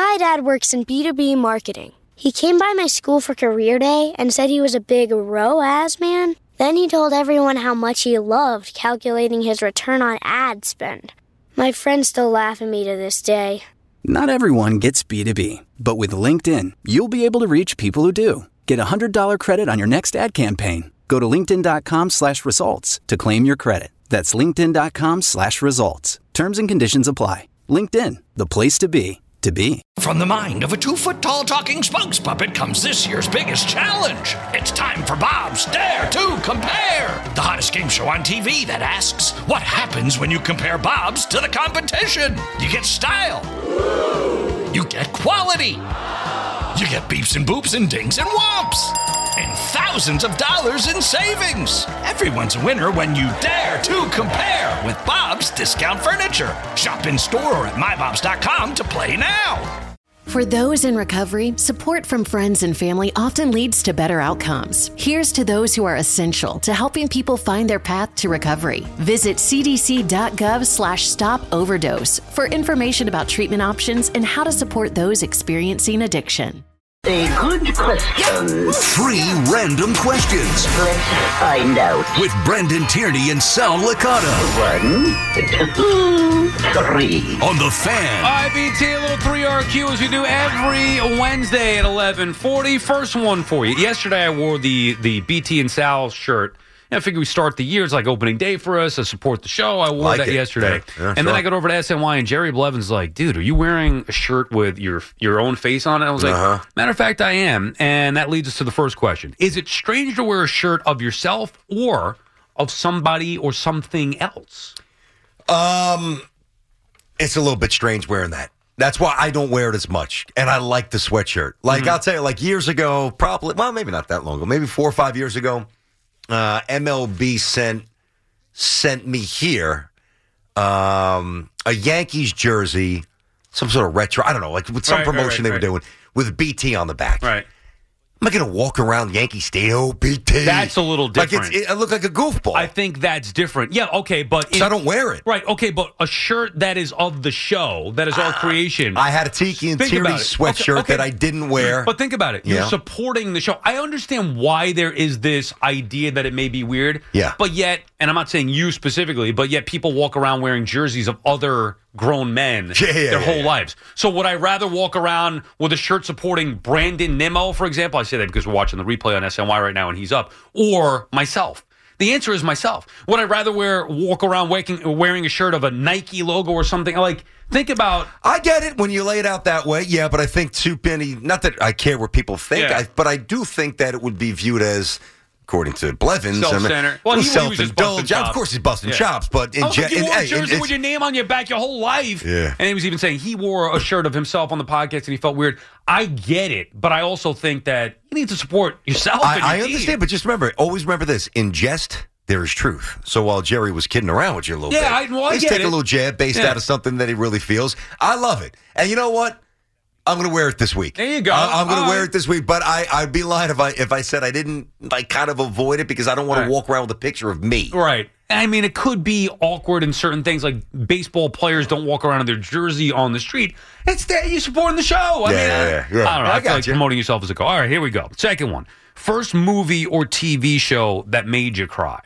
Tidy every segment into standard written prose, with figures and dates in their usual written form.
My dad works in B2B marketing. He came by my school for career day and said he was a big ROAS man. Then he told everyone how much he loved calculating his return on ad spend. My friends still laugh at me to this day. Not everyone gets B2B, but with LinkedIn, you'll be able to reach people who do. Get a $100 credit on your next ad campaign. Go to linkedin.com/results to claim your credit. That's linkedin.com/results. Terms and conditions apply. LinkedIn, the place to be. From the mind of a 2-foot-tall talking spokes puppet comes this year's biggest challenge. It's time for Bob's Dare to Compare, the hottest game show on TV that asks, what happens when you compare Bob's to the competition? You get style. You get quality. You get beeps and boops and dings and whomps. And thousands of dollars in savings. Everyone's a winner when you dare to compare with Bob's Discount Furniture. Shop in store or at mybobs.com to play now. For those in recovery, support from friends and family often leads to better outcomes. Here's to those who are essential to helping people find their path to recovery. Visit cdc.gov/stop overdose for information about treatment options and how to support those experiencing addiction. A good question. 3 random questions. Let's find out. With Brendan Tierney and Sal Licata. 1, 2, 3. On The Fan. IBT, a little 3RQ as we do every Wednesday at 11:40. First one for you. Yesterday I wore the BT and Sal shirt. I figured we start the year. It's like opening day for us. I support the show. I wore that yesterday. Yeah, and then I got over to SNY, and Jerry Blevins like, dude, are you wearing a shirt with your own face on it? I was like, matter of fact, I am. And that leads us to the first question. Is it strange to wear a shirt of yourself or of somebody or something else? It's a little bit strange wearing that. That's why I don't wear it as much. And I like the sweatshirt. Like, I'll tell you, like years ago, probably, well, maybe not that long ago, maybe 4 or 5 years ago, MLB sent me here a Yankees jersey, some sort of retro, I don't know, like with some promotion they were doing with BT on the back. Right. Am I going to walk around Yankee Stadium? Oh, BT. That's a little different. Like it look like a goofball. I think that's different. Yeah, okay, but... So I don't wear it. Right, okay, but a shirt that is of the show, that is our creation... I had a Tiki and Tierney sweatshirt that I didn't wear. But think about it. You're supporting the show. I understand why there is this idea that it may be weird. Yeah. But yet, and I'm not saying you specifically, but yet people walk around wearing jerseys of other grown men their whole lives. So would I rather walk around with a shirt supporting Brandon Nimmo, for example? I say that because we're watching the replay on SNY right now and he's up. Or myself. The answer is myself. Would I rather walk around wearing a shirt of a Nike logo or something? Like, think about... I get it when you lay it out that way, yeah, but I think too many... Not that I care what people think, but I do think that it would be viewed as... According to Blevins, self-centered. Well, he was just busting chops. Of course, he's busting chops, but you wore a jersey with your name on your back your whole life. Yeah. And he was even saying he wore a shirt of himself on the podcast and he felt weird. I get it, but I also think that you need to support yourself. I understand, but just always remember this: in jest, there is truth. So while Jerry was kidding around with you a little bit, I take a little jab based out of something that he really feels. I love it, and you know what? I'm going to wear it this week. There you go. I'm going to wear it this week, but I'd be lying if I said I didn't kind of avoid it because I don't want to walk around with a picture of me. Right. I mean, it could be awkward in certain things, like baseball players don't walk around in their jersey on the street. It's that you're supporting the show. I don't know. I feel like promoting yourself as a coach. All right, here we go. Second one. First movie or TV show that made you cry.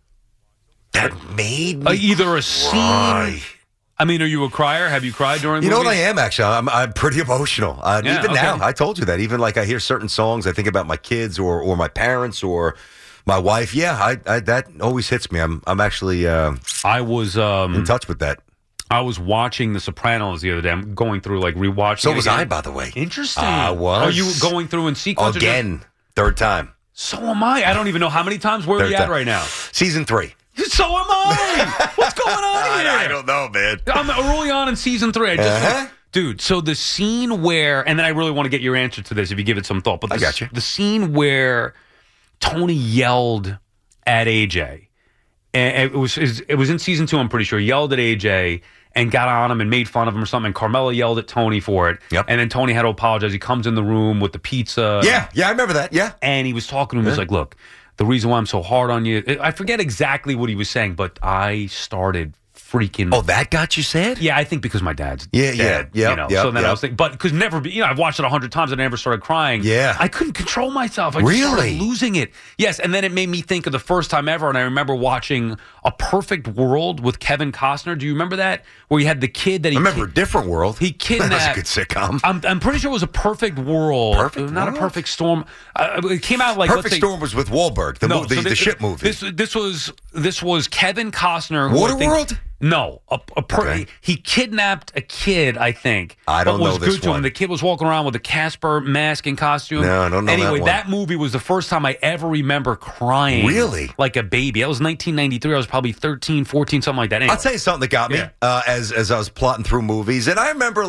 That made me either a cry. Scene. I mean, are you a crier? Have you cried during movies? You know what I am, actually? I'm pretty emotional. Even now, I told you that. Even like I hear certain songs, I think about my kids or my parents or my wife. Yeah, I that always hits me. I'm actually I was in touch with that. I was watching The Sopranos the other day. I'm going through, like, rewatching So was I, by the way. Interesting. I was. Are you going through in sequence? Again, third time. So am I. I don't even know how many times. Where are we at right now? Season 3. So am I. What's going on here? I don't know, man. I'm early on in season 3. Dude, so the scene where, and then I really want to get your answer to this if you give it some thought. But I got you. The scene where Tony yelled at AJ, and it was in season 2, I'm pretty sure. He yelled at AJ and got on him and made fun of him or something. And Carmela yelled at Tony for it. Yep. And then Tony had to apologize. He comes in the room with the pizza. Yeah, I remember that. Yeah. And he was talking to him. He was like, look, the reason why I'm so hard on you, I forget exactly what he was saying, but I started freaking. Oh, that got you sad? Yeah, I think because my dad's Yeah, dead. yeah, So then I was thinking, but because I've watched it 100 times and I never started crying. Yeah. I couldn't control myself. I just started Really? losing it. Yes, and then it made me think of the first time ever, and I remember watching A Perfect World with Kevin Costner. Do you remember that? Where he had the kid that he... I remember Different World. He kidnapped... That was a good sitcom. I'm pretty sure it was A Perfect World. Not World? A Perfect Storm. It came out like... Perfect Storm was with Wahlberg, the ship movie. This was Kevin Costner. Waterworld? No, Okay. He kidnapped a kid, I think. I don't but was know this good to one. him. The kid was walking around with a Casper mask and costume. No, I don't know anyway, that one. movie was the first time I ever remember crying. Really? Like a baby. That was 1993. I was probably 13, 14, something like that. Anyway. I'll tell you something that got me as I was plotting through movies, and I remember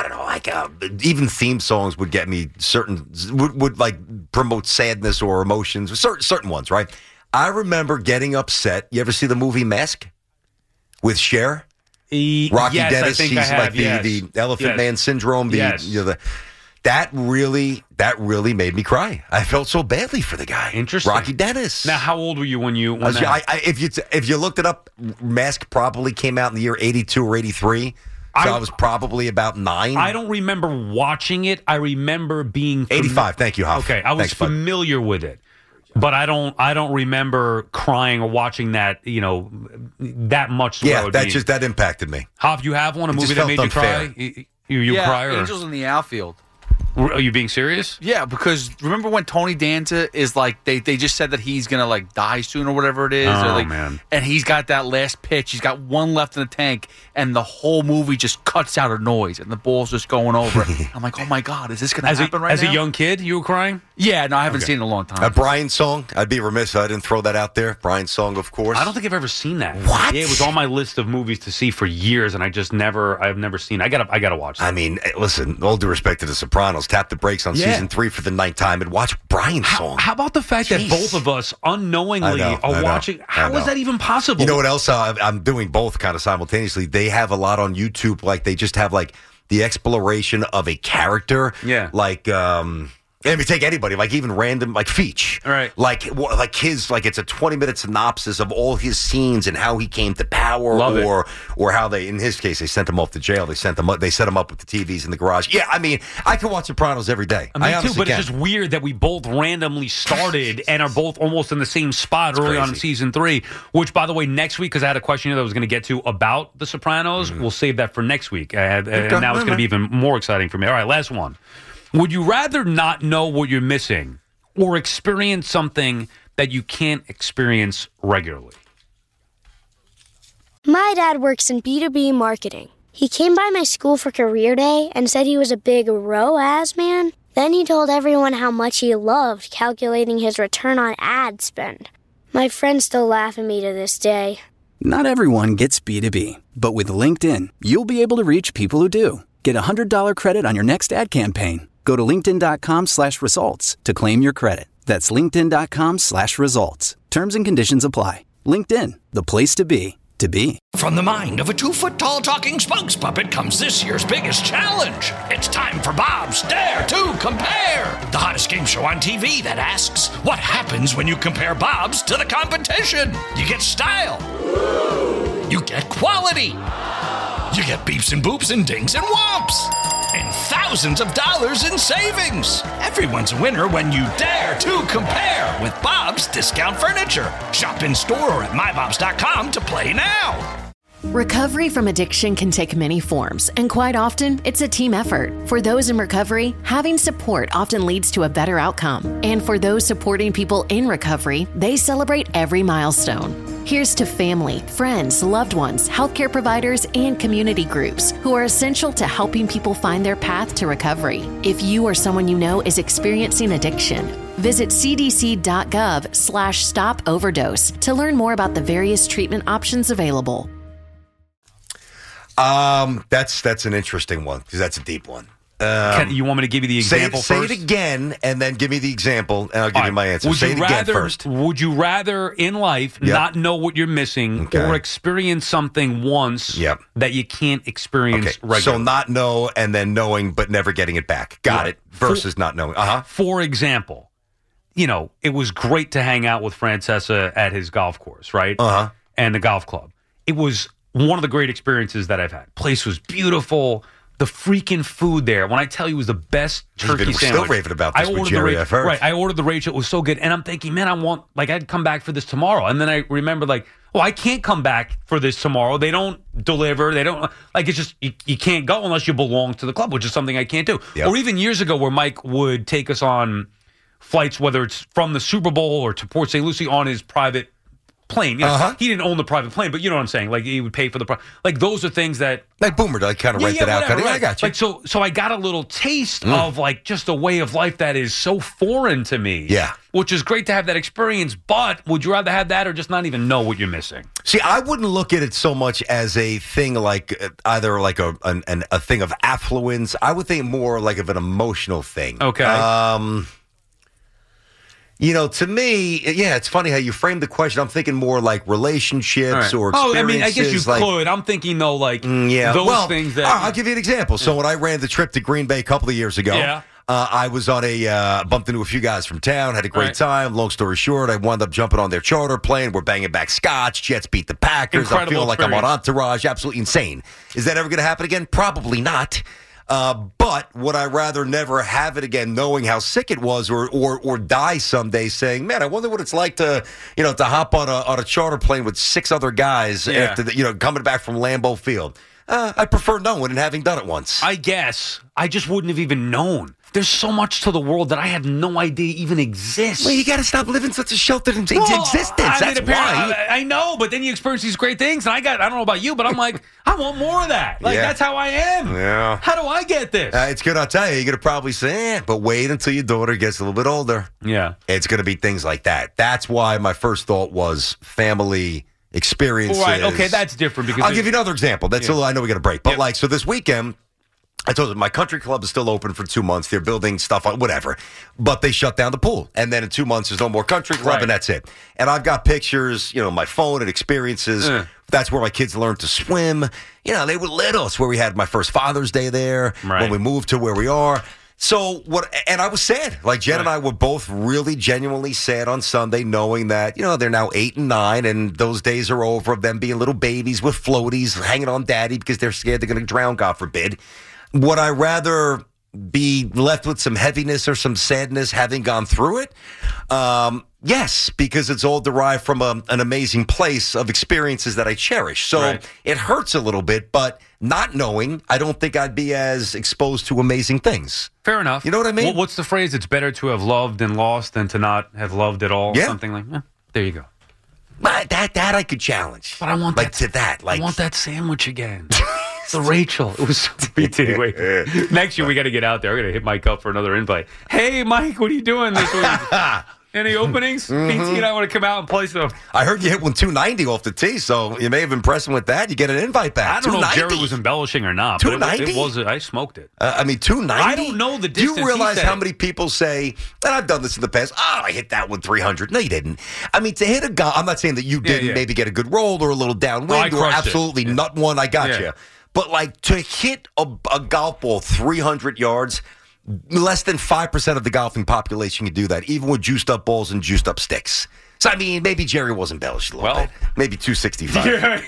even theme songs would get me would like promote sadness or emotions, certain ones, right? I remember getting upset. You ever see the movie Mask with Cher? Rocky yes, Dennis, I think he's I have, like the Elephant Man syndrome. That really made me cry. I felt so badly for the guy. Interesting. Rocky Dennis. Now, how old were you when if you looked it up, Mask probably came out in the year 82 or 83. So I was probably about 9. I don't remember watching it. I remember being 85. Thank you, Hoff. Okay, I was familiar with it, but I don't remember crying or watching that that much. That impacted me. Hoff, you have one a movie that made you cry? You cry? Or? Angels in the Outfield. Are you being serious? Yeah, because remember when Tony Danza is like they just said that he's gonna like die soon or whatever it is. Oh, man. And he's got that last pitch. He's got one left in the tank, and the whole movie just cuts out a noise, and the ball's just going over. I'm like, oh my god, is this gonna happen right now? As a young kid, you were crying? Yeah, no, I haven't seen it in a long time. A Brian song. I'd be remiss if I didn't throw that out there. Brian song, of course. I don't think I've ever seen that. What? Yeah, it was on my list of movies to see for years, and I've never seen it. I gotta watch it. I mean, listen, all due respect to The Sopranos, tap the brakes on season 3 for the 9th time and watch Brian's song. How about the fact that both of us unknowingly are watching? How is that even possible? You know what else? I'm doing both kind of simultaneously. They have a lot on YouTube. Like they just have like the exploration of a character. Yeah. Like let me take anybody, like even random, like Feach. All right. Like his, like it's a 20-minute synopsis of all his scenes and how he came to power, or how they, in his case, they sent him off to jail. They set him up with the TVs in the garage. Yeah, I mean, I can watch Sopranos every day. Me too, but it's just weird that we both randomly started and are both almost in the same spot early on in season 3. Which, by the way, next week, because I had a question that I was going to get to about The Sopranos, we'll save that for next week. And now it's going to be even more exciting for me. All right, last one. Would you rather not know what you're missing or experience something that you can't experience regularly? My dad works in B2B marketing. He came by my school for career day and said he was a big ROAS man. Then he told everyone how much he loved calculating his return on ad spend. My friends still laugh at me to this day. Not everyone gets B2B, but with LinkedIn, you'll be able to reach people who do. Get a $100 credit on your next ad campaign. Go to linkedin.com/results to claim your credit. That's linkedin.com/results. Terms and conditions apply. LinkedIn, the place to be, to be. From the mind of a 2-foot-tall talking spokes puppet comes this year's biggest challenge. It's time for Bob's Dare to Compare, the hottest game show on TV that asks, what happens when you compare Bob's to the competition? You get style. You get quality. You get beeps and boops and dings and whomps. And thousands of dollars in savings. Everyone's a winner when you dare to compare with Bob's Discount Furniture. Shop in store or at mybobs.com to play now. Recovery from addiction can take many forms, and quite often, it's a team effort. For those in recovery, having support often leads to a better outcome. And for those supporting people in recovery, they celebrate every milestone. Here's to family, friends, loved ones, healthcare providers, and community groups who are essential to helping people find their path to recovery. If you or someone you know is experiencing addiction, visit cdc.gov/stop overdose to learn more about the various treatment options available. That's an interesting one because that's a deep one. You want me to give you the example say first? Say it again, and then give me the example, and I'll give you my answer. Say it again first. Would you rather in life not know what you're missing or experience something once that you can't experience regularly? So not know and then knowing but never getting it back. Got it. Versus not knowing. For example, it was great to hang out with Francesa at his golf course, right? And the golf club. It was one of the great experiences that I've had. Place was beautiful. The freaking food there, when I tell you it was the best turkey sandwich. Still raving about this with Jerry, I've heard. Right, I ordered the Rachel. It was so good. And I'm thinking, man, I'd come back for this tomorrow. And then I remembered, I can't come back for this tomorrow. They don't deliver. They don't, it's just, you can't go unless you belong to the club, which is something I can't do. Yep. Or even years ago where Mike would take us on flights, whether it's from the Super Bowl or to Port St. Lucie on his private plane. He didn't own the private plane, but you know what I'm saying. He would pay for the those are things that Boomer kind of rented out. Right. I got you. So I got a little taste of just a way of life that is so foreign to me. Yeah, which is great to have that experience. But would you rather have that or just not even know what you're missing? See, I wouldn't look at it so much as a thing either a thing of affluence. I would think more of an emotional thing. Okay. To me, it's funny how you framed the question. I'm thinking more like relationships or experiences. I guess you could. I'm thinking, though, those things that... I'll give you an example. So when I ran the trip to Green Bay a couple of years ago, I was on bumped into a few guys from town, had a great time. Long story short, I wound up jumping on their charter plane. We're banging back scotch. Jets beat the Packers. Incredible I'm feeling like experience. I'm on Entourage. Absolutely insane. Is that ever going to happen again? Probably not. But would I rather never have it again, knowing how sick it was, or die someday saying, "Man, I wonder what it's like to hop on a charter plane with 6 other guys after coming back from Lambeau Field." I prefer knowing and having done it once. I guess I just wouldn't have even known. There's so much to the world that I have no idea even exists. Well, you got to stop living such a sheltered existence. That's why. I know, but then you experience these great things, and I don't know about you, but I'm like, I want more of that. That's how I am. Yeah. How do I get this? It's good, I'll tell you. You're going to probably say, but wait until your daughter gets a little bit older. Yeah. It's going to be things like that. That's why my first thought was family experiences. Right, okay, that's different. Because I'll give you another example. I know we got a break. But so this weekend, I told you, my country club is still open for 2 months. They're building stuff on whatever. But they shut down the pool. And then in 2 months, there's no more country club, and that's it. And I've got pictures, my phone and experiences. That's where my kids learned to swim. They were little. It's where we had my first Father's Day there. Right. When we moved to where we are. So and I was sad. Jen and I were both really genuinely sad on Sunday, knowing that, they're now 8 and 9, and those days are over of them being little babies with floaties hanging on daddy because they're scared they're going to drown, God forbid. Would I rather be left with some heaviness or some sadness having gone through it? Yes, because it's all derived from an amazing place of experiences that I cherish. So It hurts a little bit, but not knowing, I don't think I'd be as exposed to amazing things. Fair enough. You know what I mean? What's the phrase? It's better to have loved and lost than to not have loved at all. Yeah. Something like that. There you go. That I could challenge. But I want I want that sandwich again. The Rachel. It was BT. Wait. Next year we got to get out there. We're going to hit Mike up for another invite. Hey, Mike, what are you doing this week? Any openings? BT and I want to come out and play some. I heard you hit 290 off the tee, so you may have impressed him with that. You get an invite back. I don't know if Jerry was embellishing or not, but it was. I smoked it. 290? I don't know the distance. Do you realize how many people say, and I've done this in the past, I hit that 300. No, you didn't. I mean, to hit a golf, I'm not saying that you didn't maybe get a good roll or a little downwind or absolutely nut one. I got you. But to hit a golf ball 300 yards, less than 5% of the golfing population can do that, even with juiced up balls and juiced up sticks. So, I mean, maybe Jerry was embellished a little bit. Maybe 265.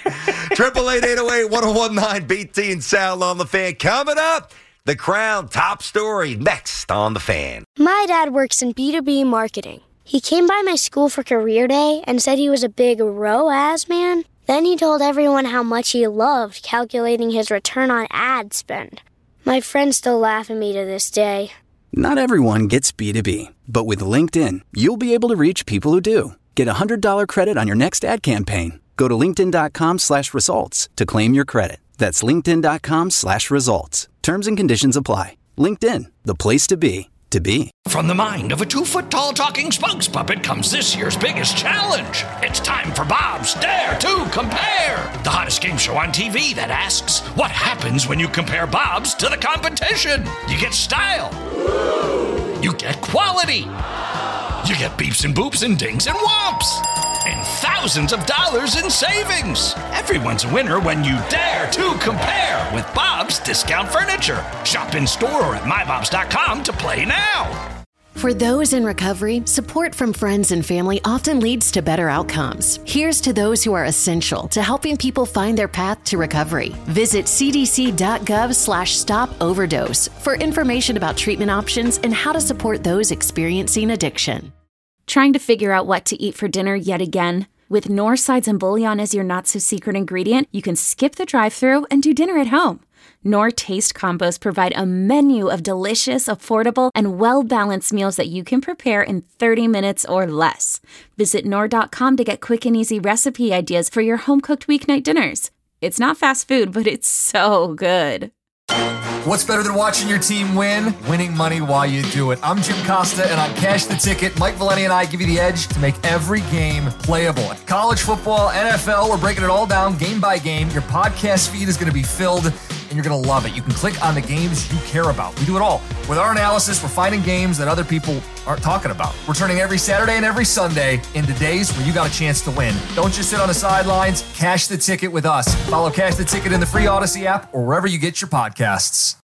888-808-1019, BT and Sal on the Fan. Coming up, the Crown top story next on the Fan. My dad works in B2B marketing. He came by my school for career day and said he was a big ROAS man. Then he told everyone how much he loved calculating his return on ad spend. My friends still laugh at me to this day. Not everyone gets B2B, but with LinkedIn, you'll be able to reach people who do. Get a $100 credit on your next ad campaign. Go to linkedin.com/results to claim your credit. That's linkedin.com/results. Terms and conditions apply. LinkedIn, the place to be. From the mind of a 2-foot-tall talking spokes puppet comes this year's biggest challenge. It's time for Bob's Dare to Compare, the hottest game show on TV that asks, what happens when you compare Bob's to the competition? You get style. You get quality. You get beeps and boops and dings and whomps. And thousands of dollars in savings. Everyone's a winner when you dare to compare with Bob's Discount Furniture. Shop in store or at mybobs.com to play now. For those in recovery, support from friends and family often leads to better outcomes. Here's to those who are essential to helping people find their path to recovery. Visit cdc.gov/stop-overdose for information about treatment options and how to support those experiencing addiction. Trying to figure out what to eat for dinner yet again? With Knorr sides and bouillon as your not-so-secret ingredient, you can skip the drive-thru and do dinner at home. Knorr Taste Combos provide a menu of delicious, affordable, and well-balanced meals that you can prepare in 30 minutes or less. Visit Knorr.com to get quick and easy recipe ideas for your home-cooked weeknight dinners. It's not fast food, but it's so good. What's better than watching your team win? Winning money while you do it. I'm Jim Costa, and on Cash the Ticket, Mike Valeni and I give you the edge to make every game playable. College football, NFL, we're breaking it all down game by game. Your podcast feed is going to be filled, and you're going to love it. You can click on the games you care about. We do it all. With our analysis, we're finding games that other people aren't talking about. We're turning every Saturday and every Sunday into days where you got a chance to win. Don't just sit on the sidelines. Cash the Ticket with us. Follow Cash the Ticket in the free Odyssey app or wherever you get your podcasts.